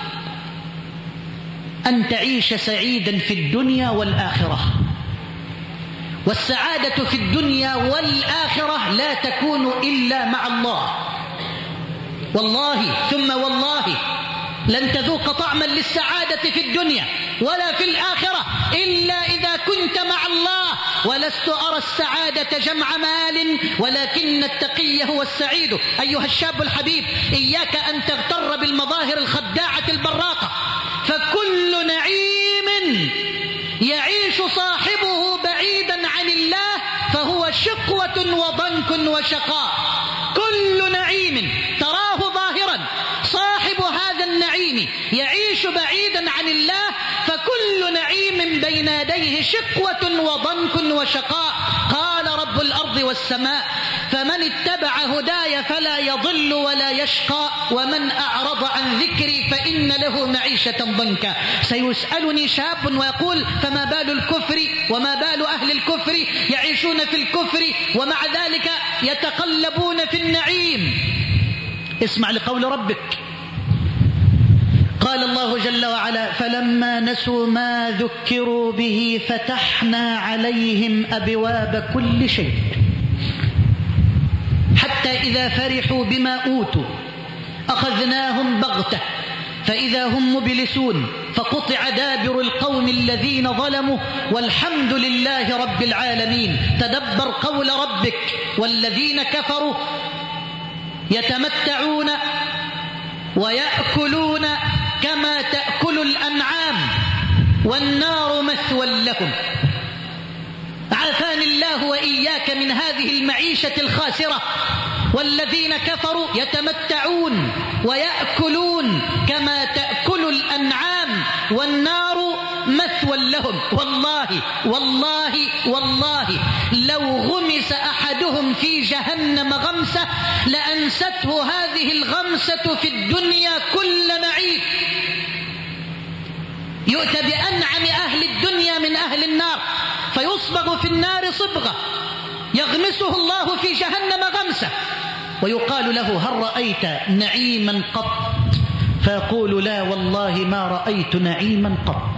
أن تعيش سعيدا في الدنيا والآخرة. والسعادة في الدنيا والآخرة لا تكون إلا مع الله. والله ثم والله لن تذوق طعما للسعادة في الدنيا ولا في الآخرة إلا إذا كنت مع الله. ولست أرى السعادة جمع مال ولكن التقي هو السعيد. أيها الشاب الحبيب، إياك أن تغتر بالمظاهر الخداعة البراقة، فكل نعيم يعيش صاحبه بعيدا عن الله فهو شقوة وضنك وشقاء. كل نعيم تراه ظاهرا صاحب هذا النعيم يعيش بعيدا عن الله فكل نعيم بين يديه شقوة وضنك وشقاء. قال رب الأرض والسماء: فمن اتبع هداي فلا يضل ولا يشقى ومن أعرض عن ذكري فإن له معيشة ضنكا. سيسألني شاب ويقول: فما بال الكفر وما بال أهل الكفر يعيشون في الكفر ومع ذلك يتقلبون في النعيم؟ اسمع لقول ربك. قال الله جل وعلا: فلما نسوا ما ذكروا به فتحنا عليهم أبواب كل شيء حتى إذا فرحوا بما أوتوا أخذناهم بغتة فإذا هم مبلسون فقطع دابر القوم الذين ظلموا والحمد لله رب العالمين. تدبر قول ربك: والذين كفروا يتمتعون ويأكلون كما تأكل الأنعام والنار مثوى لهم. عافاني الله وإياك من هذه المعيشة الخاسرة. والذين كفروا يتمتعون ويأكلون كما تأكل الأنعام والنار مثوى لهم. والله والله والله لو غمس أحدهم في جهنم غمسة لأنسته هذه الغمسة في الدنيا كل نعيم. يؤتى بأنعم أهل الدنيا من أهل النار فيصبغ في النار صبغة يغمسه الله في جهنم غمسة ويقال له: هل رأيت نعيما قط؟ فيقول: لا والله ما رأيت نعيما قط.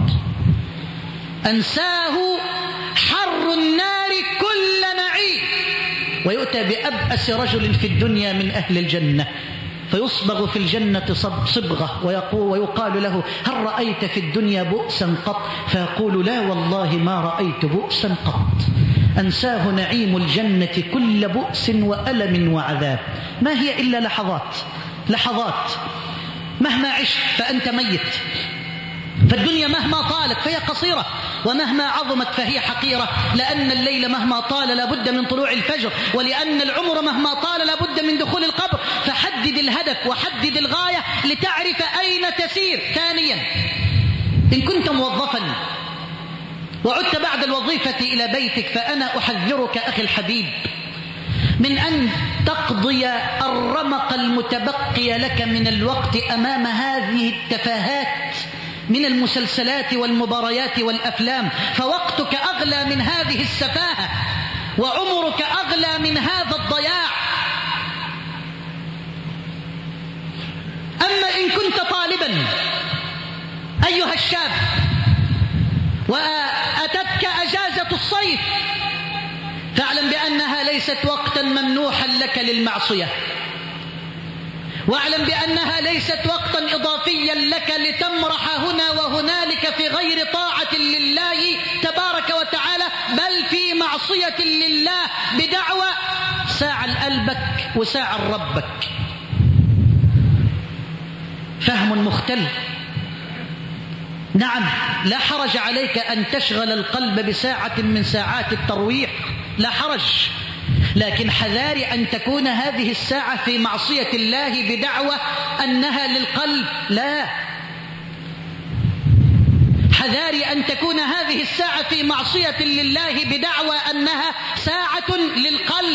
أنساه حر النار كل نعيم. ويؤتى بأبأس رجل في الدنيا من أهل الجنة فيصبغ في الجنة صبغة ويقال له: هل رأيت في الدنيا بؤسا قط؟ فيقول: لا والله ما رأيت بؤسا قط. أنساه نعيم الجنة كل بؤس وألم وعذاب. ما هي إلا لحظات لحظات. مهما عشت فأنت ميت. فالدنيا مهما طالت فهي قصيرة ومهما عظمت فهي حقيرة. لأن الليل مهما طال لابد من طلوع الفجر، ولأن العمر مهما طال لابد من دخول القبر. فحدد الهدف وحدد الغاية لتعرف أين تسير. ثانيا، إن كنت موظفا وعدت بعد الوظيفة إلى بيتك فأنا أحذرك أخي الحبيب من أن تقضي الرمق المتبقي لك من الوقت أمام هذه التفاهات من المسلسلات والمباريات والأفلام. فوقتك أغلى من هذه السفاهة وعمرك أغلى من هذا الضياع. أما إن كنت طالبا أيها الشاب وأتتك أجازة الصيف فاعلم بأنها ليست وقتا ممنوحا لك للمعصية، واعلم بأنها ليست وقتا إضافيا لك لتمرح هنا وهنالك في غير طاعة لله تبارك وتعالى بل في معصية معصية لله بدعوة، ساعة لقلبك وساعة لربك. فهم مختل. نعم، لا حرج عليك أن تشغل القلب بساعة من ساعات الترويح، لا حرج، لكن حذاري أن تكون هذه الساعة في معصية الله بدعوة أنها للقلب، لا، حذاري أن تكون هذه الساعة في معصية لله بدعوى أنها ساعة للقلب،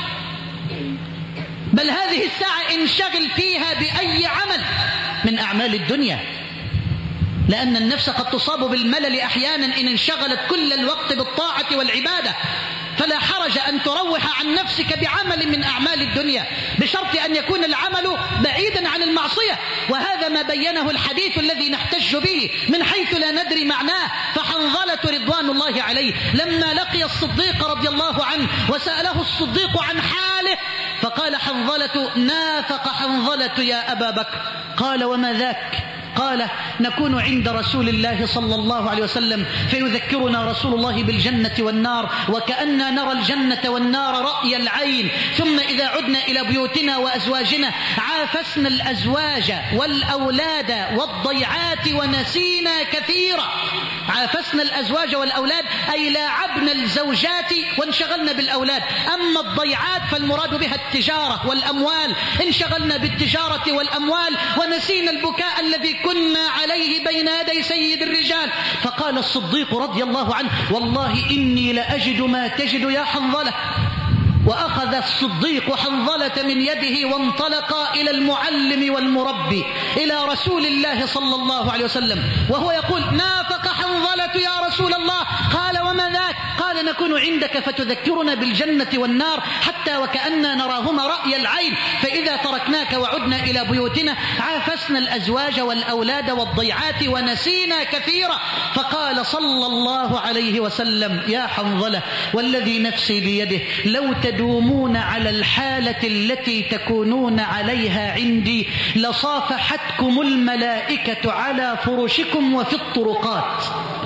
بل هذه الساعة انشغل فيها بأي عمل من أعمال الدنيا، لأن النفس قد تصاب بالملل أحيانا إن انشغلت كل الوقت بالطاعة والعبادة، فلا حرج أن تروح عن نفسك بعمل من أعمال الدنيا، بشرط أن يكون العمل بعيدا عن المعصية. وهذا ما بينه الحديث الذي نحتج به من حيث لا ندري معناه. فحنظلة رضوان الله عليه لما لقي الصديق رضي الله عنه وسأله الصديق عن حاله، فقال حنظلة: نافق حنظلة يا أبا بكر. قال: وما ذاك؟ قال: نكون عند رسول الله صلى الله عليه وسلم فيذكرنا رسول الله بالجنة والنار، وكأننا نرى الجنة والنار رأي العين، ثم إذا عدنا إلى بيوتنا وأزواجنا عافسنا الأزواج والأولاد والضيعات ونسينا كثيرا. عافسنا الأزواج والأولاد أي لاعبنا الزوجات وانشغلنا بالأولاد، أما الضيعات فالمراد بها التجارة والأموال، انشغلنا بالتجارة والأموال ونسينا البكاء الذي كنا عليه بين يدي سيد الرجال. فقال الصديق رضي الله عنه: والله إني لأجد ما تجد يا حنظلة. وأخذ الصديق حنظلة من يده وانطلقا إلى المعلم والمربي إلى رسول الله صلى الله عليه وسلم، وهو يقول: نافق حنظلة يا رسول الله. قال: وما ذاك؟ قال: نكون عندك فتذكرنا بالجنة والنار حتى وكأننا نراهما رأي العين، فإذا تركناك وعدنا إلى بيوتنا عافسنا الأزواج والأولاد والضيعات ونسينا كثيرا. فقال صلى الله عليه وسلم: يا حنظلة والذي نفسي بيده لو تدومون على الحالة التي تكونون عليها عندي لصافحتكم الملائكة على فرشكم وفي الطرقات،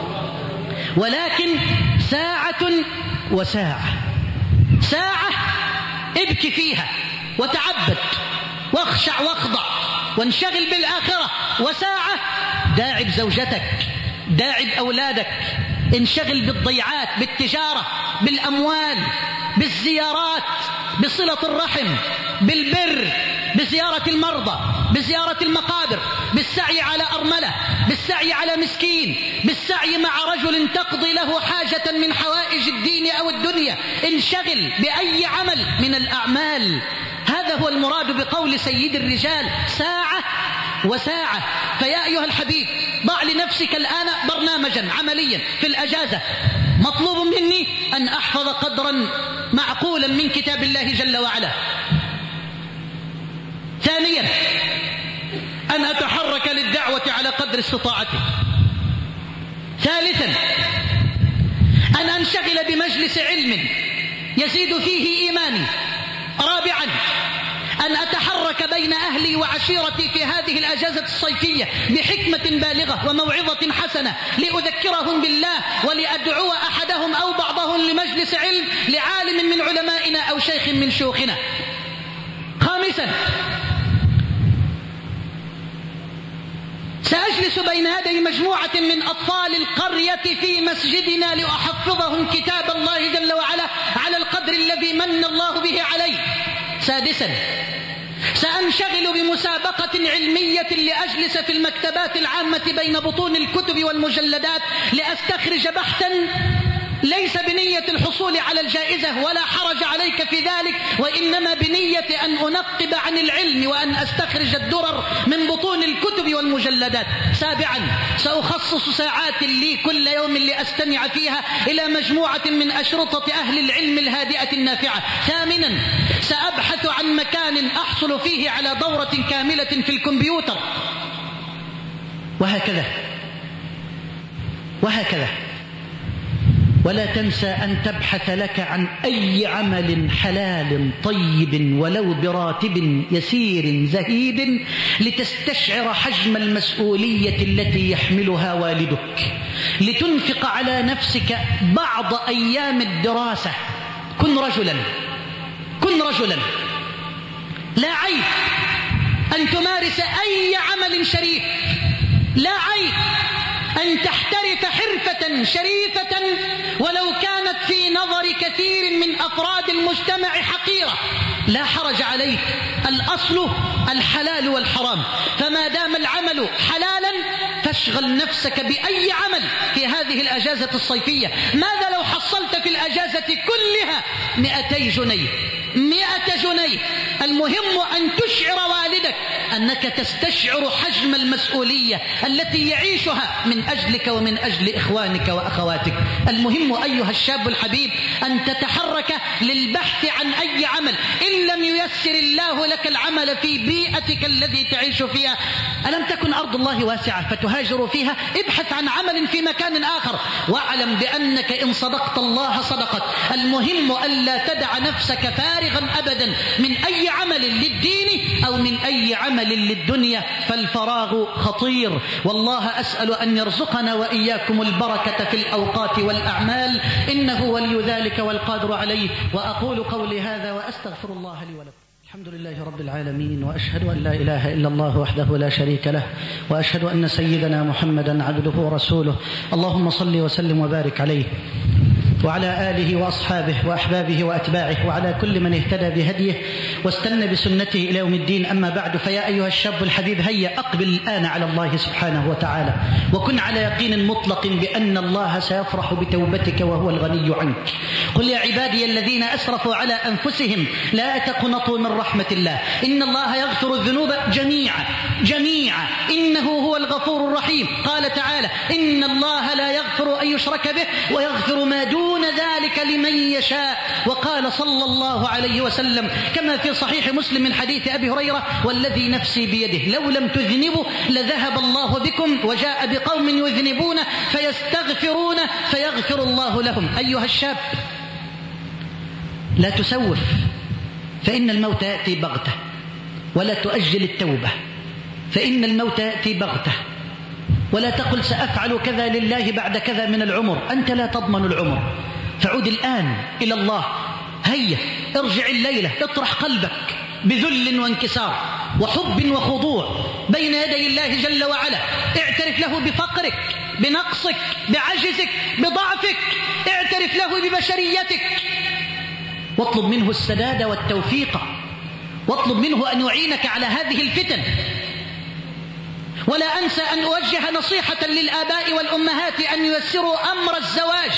ولكن ساعة وساعة. ساعة ابكي فيها وتعبد واخشع واخضع وانشغل بالآخرة، وساعة داعب زوجتك، داعب أولادك، انشغل بالضيعات، بالتجارة، بالأموال، بالزيارات، بصلة الرحم، بالبر، بزيارة المرضى، بزيارة المقابر، بالسعي على أرملة، بالسعي على مسكين، بالسعي مع رجل تقضي له حاجة من حوائج الدين أو الدنيا. انشغل بأي عمل من الأعمال. هذا هو المراد بقول سيد الرجال: ساعة وساعة. فيا أيها الحبيب، ضع لنفسك الآن برنامجا عمليا في الأجازة. مطلوب مني أن أحفظ قدرا معقولا من كتاب الله جل وعلا. ثانيا، أن أتحرك للدعوة على قدر استطاعتي. ثالثا، أن أنشغل بمجلس علم يزيد فيه إيماني. رابعا، أن أتحرك بين أهلي وعشيرتي في هذه الأجازة الصيفية بحكمة بالغة وموعظة حسنة لأذكرهم بالله ولأدعو أحدهم أو بعضهم لمجلس علم لعالم من علمائنا أو شيخ من شيوخنا. خامسا، سأجلس بين يدي مجموعة من أطفال القرية في مسجدنا لأحفظهم كتاب الله جل وعلا على القدر الذي من الله به علي. سادسا، سأنشغل بمسابقة علمية لأجلس في المكتبات العامة بين بطون الكتب والمجلدات لأستخرج بحثا ليس بنية الحصول على الجائزة ولا حرج عليك في ذلك، وإنما بنية أن أنقب عن العلم وأن أستخرج الدرر من بطون الكتب والمجلدات. سابعا، سأخصص ساعات لي كل يوم لأستمع فيها إلى مجموعة من أشرطة أهل العلم الهادئة النافعة. ثامنا، سأبحث عن مكان أحصل فيه على دورة كاملة في الكمبيوتر. وهكذا وهكذا. ولا تنسى أن تبحث لك عن أي عمل حلال طيب ولو براتب يسير زهيد لتستشعر حجم المسؤولية التي يحملها والدك لتنفق على نفسك بعض أيام الدراسة. كن رجلا كن رجلا لا عيب أن تمارس أي عمل شريف، لا عيب أن تحترف حرفة شريفة ولو كانت في نظر كثير من أفراد المجتمع حقيرة، لا حرج عليك. الأصل الحلال والحرام، فما دام العمل حلالا فاشغل نفسك بأي عمل في هذه الأجازة الصيفية. ماذا لو حصلت في الأجازة كلها مئتي جنيه مئة جنيه؟ المهم أن تشعر والدك أنك تستشعر حجم المسؤولية التي يعيشها من أجلك ومن أجل إخوانك وأخواتك. المهم أيها الشاب الحبيب أن تتحرك للبحث عن أي عمل، إن لم ييسر الله لك العمل في بيئتك التي تعيش فيها. ألم تكن أرض الله واسعة فتهاجر فيها؟ ابحث عن عمل في مكان آخر، واعلم بأنك إن صدقت الله صدقت. المهم ألا تدع نفسك فارغا أبدا من أي عمل للدين أو من أي عمل للدنيا، فالفراغ خطير. والله أسأل أن يرزقنا وإياكم البركة في الأوقات والأعمال، إنه ولي ذلك والقادر عليه. وأقول قولي هذا وأستغفر الله لي ولكم. الحمد لله رب العالمين، وأشهد أن لا إله إلا الله وحده لا شريك له، وأشهد أن سيدنا محمدا عبده ورسوله. اللهم صل وسلم وبارك عليه وعلى آله وأصحابه وأحبابه وأتباعه وعلى كل من اهتدى بهديه واستنى بسنته إلى يوم الدين. أما بعد، فيا أيها الشاب الحبيب، هيا أقبل الآن على الله سبحانه وتعالى، وكن على يقين مطلق بأن الله سيفرح بتوبتك وهو الغني عنك. قل يا عبادي الذين أسرفوا على أنفسهم لا تقنطوا من رحمة الله، إن الله يغفر الذنوب جميعا جميعا إنه هو الغفور الرحيم. قال تعالى: إن الله لا يغفر أن يشرك به ويغفر ما دون ذلك لمن يشاء. وقال صلى الله عليه وسلم كما في صحيح مسلم من حديث أبي هريرة: والذي نفسي بيده لو لم تذنبوا لذهب الله بكم وجاء بقوم يذنبون فيستغفرون فيغفر الله لهم. أيها الشاب، لا تسوف، فإن الموت يأتي بغتة، ولا تؤجل التوبة فإن الموت يأتي بغتة، ولا تقل سأفعل كذا لله بعد كذا من العمر، أنت لا تضمن العمر. فعود الآن إلى الله، هيا ارجع الليلة، اطرح قلبك بذل وانكسار وحب وخضوع بين يدي الله جل وعلا. اعترف له بفقرك، بنقصك، بعجزك، بضعفك، اعترف له ببشريتك، واطلب منه السداد والتوفيق، واطلب منه أن يعينك على هذه الفتن. ولا أنسى أن أوجه نصيحة للآباء والأمهات أن ييسروا أمر الزواج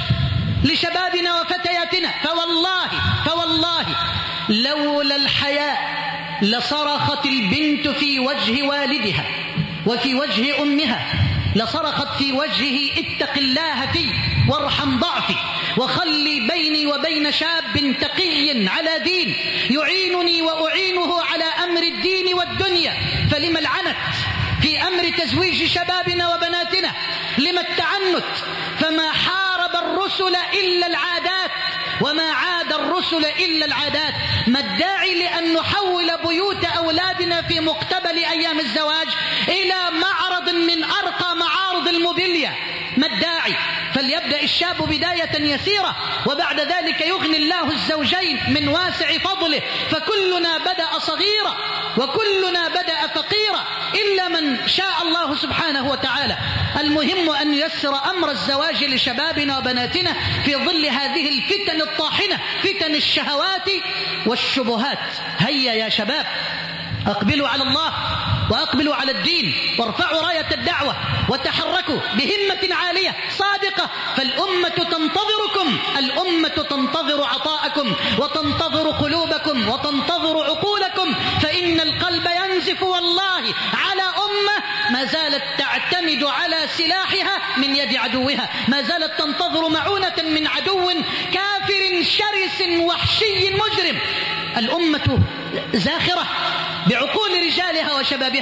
لشبابنا وفتياتنا، فوالله فوالله لولا الحياء لصرخت البنت في وجه والدها وفي وجه أمها، لصرخت في وجهه: اتق الله في وارحم ضعفي، وخلي بيني وبين شاب تقي على دين يعينني وأعينه على أمر الدين والدنيا. فلم العنت في أمر تزويج شبابنا وبناتنا؟ لما التعنت؟ فما حارب الرسل إلا العادات، وما عاد الرسل إلا العادات. ما الداعي لأن نحول بيوت أولادنا في مقتبل أيام الزواج إلى معرض من أرقى معارض الموبيليا؟ ما الداعي؟ فليبدأ الشاب بداية يسيرة، وبعد ذلك يغني الله الزوجين من واسع فضله. فكلنا بدأ صغيرا وكلنا بدأ فقيرا إلا من شاء الله سبحانه وتعالى. المهم أن ييسر أمر الزواج لشبابنا وبناتنا في ظل هذه الفتن الطاحنة، فتن الشهوات والشبهات. هيا يا شباب، أقبلوا على الله وأقبلوا على الدين، وارفعوا راية الدعوة، وتحركوا بهمة عالية صادقة، فالأمة تنتظركم، الأمة تنتظر عطاءكم، وتنتظر قلوبكم، وتنتظر عقولكم. فإن القلب ينزف والله على أمة ما زالت تعتمد على سلاحها من يد عدوها، ما زالت تنتظر معونة من عدو كافر شرس وحشي مجرم. الأمة زاخرة بعقول رجالها وشبابها،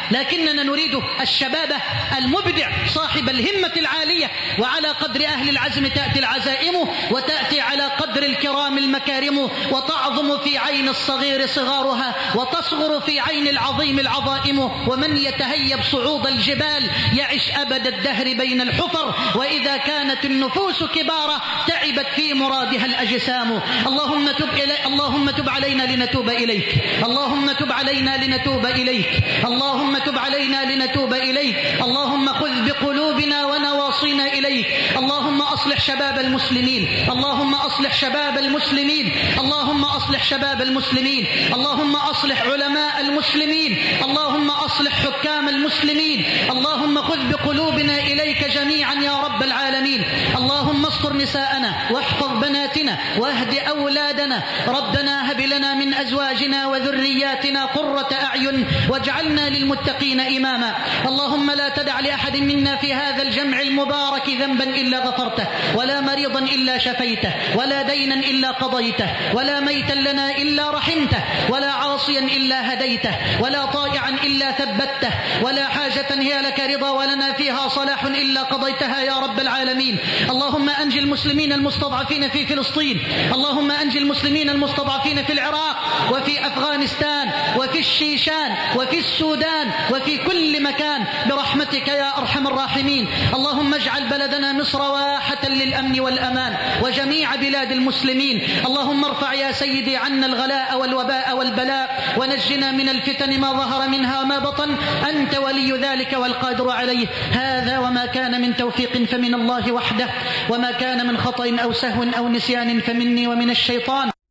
لكننا نريد الشباب المبدع صاحب الهمة العالية، وعلى قدر أهل العزم تأتي العزائم، وتأتي على قدر الكرام المكارم، وتعظم في عين الصغير صغارها، وتصغر في عين العظيم العظائم. ومن يتهيب صعود الجبال يعش أبد الدهر بين الحفر، وإذا كانت النفوس كبارا تعبت في مرادها الأجسام. اللهم تب إلي اللهم تب علينا لنتوب إليك، اللهم تب علينا لنتوب إليك، اللهم تب علينا لنتوب إليك. اللهم خذ بقلوبنا ونواصينا إليك. اللهم أصلح شباب المسلمين، اللهم أصلح شباب المسلمين، اللهم أصلح شباب المسلمين، اللهم أصلح علماء المسلمين، اللهم أصلح حكام المسلمين. اللهم خذ بقلوبنا إليك جميعا يا رب العالمين. اللهم استر نساءنا واحفظ بناتنا واهد أولادنا. ربنا هب لنا من أزواجنا وذرياتنا قرة أعين واجعلنا للمتقين إماما. اللهم لا تدع لأحد منا في هذا الجمع المبارك ذنبا إلا غفرته، ولا مريضا إلا شفيته، ولا دينا إلا قضيته، ولا ميتا لنا إلا رحمته، ولا عاصيا إلا هديته، ولا طائعا إلا ثبته، ولا حاجة هي لك رضا ولنا فيها صلاح إلا قضيتها يا رب العالمين. اللهم أنجي المسلمين المستضعفين في فلسطين، اللهم أنجي المسلمين المستضعفين في العراق وفي أفغانستان وفي الشيشان وفي السودان وفي كل مكان برحمتك يا أرحم الراحمين. اللهم اجعل بلدنا مصر واحة للأمن والأمان وجميع بلاد المسلمين. اللهم ارفع يا سيدي عنا الغلاء والوباء والبلاء، ونجنا من الفتن ما ظهر منها وما بطن، أنت ولي ذلك والقادر عليه. هذا وما كان من توفيق فمن الله وحده، وما كان من خطأ أو سهو أو نسيان فمني ومن الشيطان.